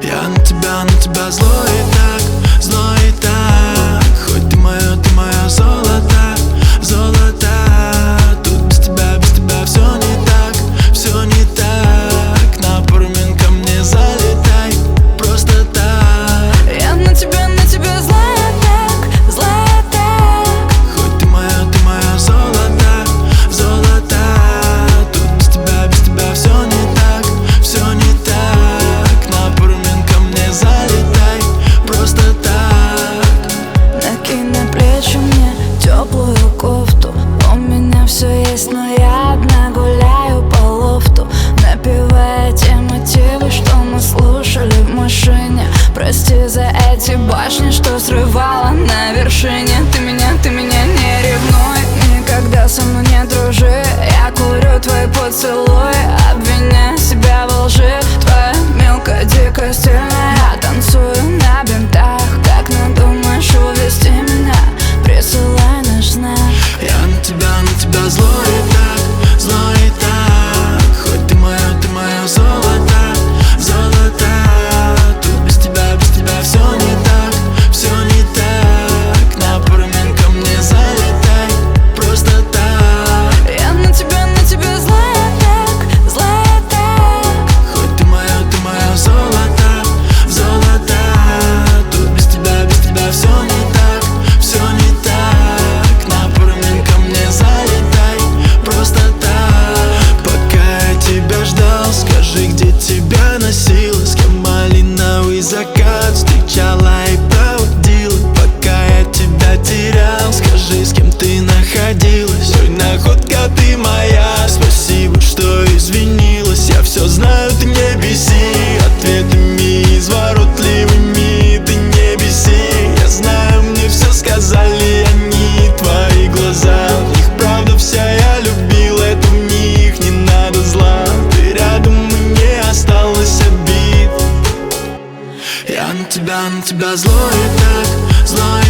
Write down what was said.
Я на тебя злой и так. Хоть ты мое золото, золото. Тут без тебя все не так, все не так. На пару минут ко мне залетай, просто так. Я на тебя злая так. Хоть ты мое золото, золото. Тут без тебя все не так, все не так. На пару минут ко мне залетай, просто так. Накинь на плечи мне теплую кофту. У меня все есть, но я одна гуляю по лофту, напевая те мотивы, что мы слушали в машине. Прости за эти башни, что срывала на вершине. Ты меня не ревнуй, никогда со мной не дружи. Я курю твои поцелуи, обвиняя себя во лжи. Твоя мелкая, дикая, стильная. Я танцую на бинтах. Как надумаешь увести меня, присылай наш знак. Я на тебя злой и так. Хоть ты мое золото, золото. Тут без тебя все не так, все не так. На пару минут ко мне залетай, просто так. Я на тебя злая так. Хоть ты мое золото, золото. Тут без тебя все не так, все не так. На пару минут ко мне залетай, просто так. Пока я тебя ждал, скажи, где тебя носила, с кем малиновый закат встречала и проводила. Пока я тебя терял, скажи, с кем ты находилась. Ой, находка ты моя, спасибо, что извинилась. Я все знаю, ты не беси ответами изворотливыми, ты не беси. Я знаю, мне все сказали они, твои глаза. В них правда вся, я любил, это в них не надо зла. Ты рядом, и не осталось обид. Я на тебя злой и так, злой